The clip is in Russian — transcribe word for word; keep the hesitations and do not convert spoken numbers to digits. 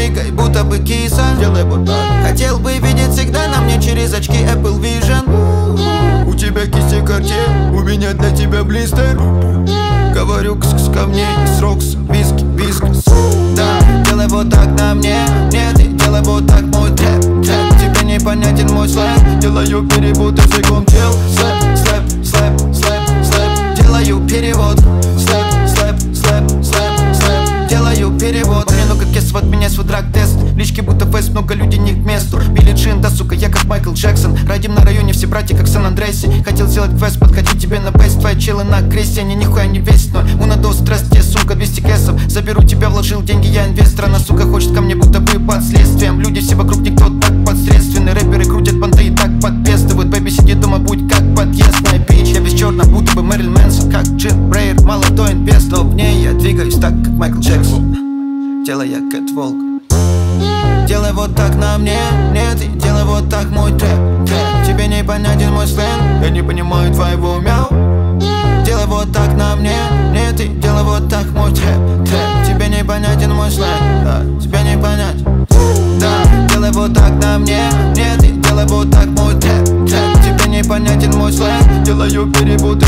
двигай, будто бы киса. Делай вот так. Хотел бы видеть всегда на мне через очки Apple Vision. У тебя кисти Cartier, у меня для тебя блистер. Говорю кс-кс ко мне, срокс, виски, вискас. Да, делай вот так на мне, нет, и делай вот так мой трэп, трэп. Тебе непонятен мой сленг, делаю перевод языком тел. Слэп, слэп, слэп, слэп, слэп. Делаю перевод. Слэп, слэп, слэп, слэп, слэп. Делаю перевод. Мне ну как я свод, меня свой драг-тест. В личке будто фест, много людей не к месту. Билли Джин, да сука, я как Майкл Джексон. Радим на районе, все братья как Сан-Андреси. Хотел сделать квест, подходить тебе на бейс. Твои челы на кресте, они нихуя не весят. Ноль, унадос, стресс, тебе сумка двести кэсов. Заберу тебя, вложил деньги, я инвестор. Она, сука, хочет ко мне, будто бы под следствием. Люди все вокруг, никто так подсредственный. Рэперы крутят понты и так подпестывают. Бэби, сиди дома, будь как подъездная бич. Я весь черно, будто бы Мэрилин Мэнсон. Как Джим Брейер, молодой инвест. Но в ней я двигаюсь так, как Майкл Джексон. Делай я кэтволк. Делай вот так на мне, нет, и делай вот так мой трэп, трэп. Тебе не понятен мой сленг, я не понимаю твоего мяу. Делай вот так на мне, нет, и делай вот так мой трэп, трэп. Тебе не понятен мой сленг, да, тебе не понять. Да, делай вот так на мне, нет, и делай вот так мой трэп, трэп. Тебе не понятен мой сленг, делаю перевод